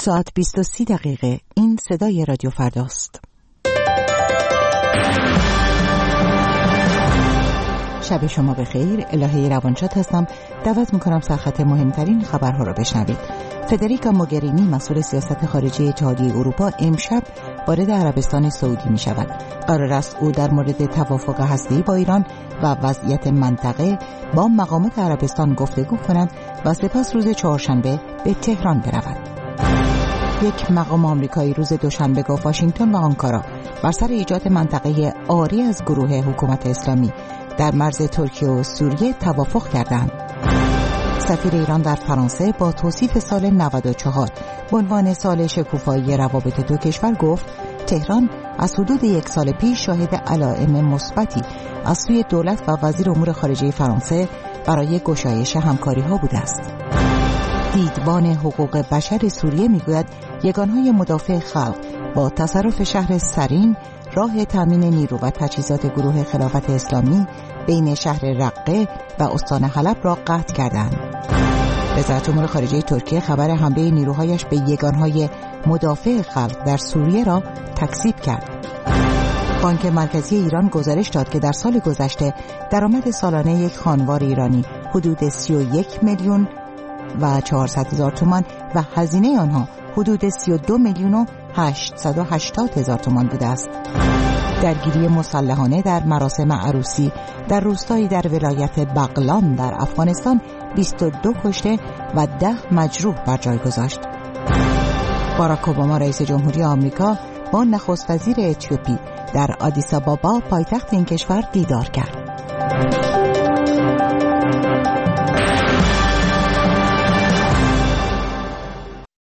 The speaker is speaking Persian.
ساعت 20:30 این صدای رادیو فرداست. شب شما بخیر. الهه روانشاد هستم. دعوت میکنم سرخط مهمترین خبرها را بشنوید. فدریکا موگرینی مسئول سیاست خارجی اتحادیه اروپا امشب وارد عربستان سعودی می شود. قرار است او در مورد توافق هسته‌ای با ایران و وضعیت منطقه با مقامات عربستان گفتگو کند و سپس روز چهارشنبه به تهران برود. یک مقام آمریکایی روز دوشنبه گفت واشنگتن و آنکارا بر سر ایجاد منطقه عاری از گروه حکومت اسلامی در مرز ترکیه و سوریه توافق کردند. سفیر ایران در فرانسه با توصیف سال 94 به عنوان سال شکوفایی روابط دو کشور گفت تهران از حدود یک سال پیش شاهد علائم مثبتی از سوی دولت و وزیر امور خارجه فرانسه برای گشایش همکاری‌ها بوده است. دیدبان حقوق بشر سوریه میگوید یگانهای مدافع خلق با تصرف شهر سرین راه تامین نیرو و تجهیزات گروه خلافت اسلامی بین شهر رقه و استان حلب را قطع کردند. وزارت امور خارجه ترکیه خبر حمله نیروهایش به یگانهای مدافع خلق در سوریه را تکذیب کرد. بانک مرکزی ایران گزارش داد که در سال گذشته درآمد سالانه یک خانوار ایرانی حدود 31,400,000 تومان و هزینه آنها حدود 32,880,000 تومان بوده است. درگیری مسلحانه در مراسم عروسی در روستایی در ولایت بغلان در افغانستان 22 کشته و 10 مجروح بر جای گذاشت. باراک اوباما رئیس جمهوری آمریکا با نخست وزیر اتیوپی در آدیس آبابا پایتخت این کشور دیدار کرد.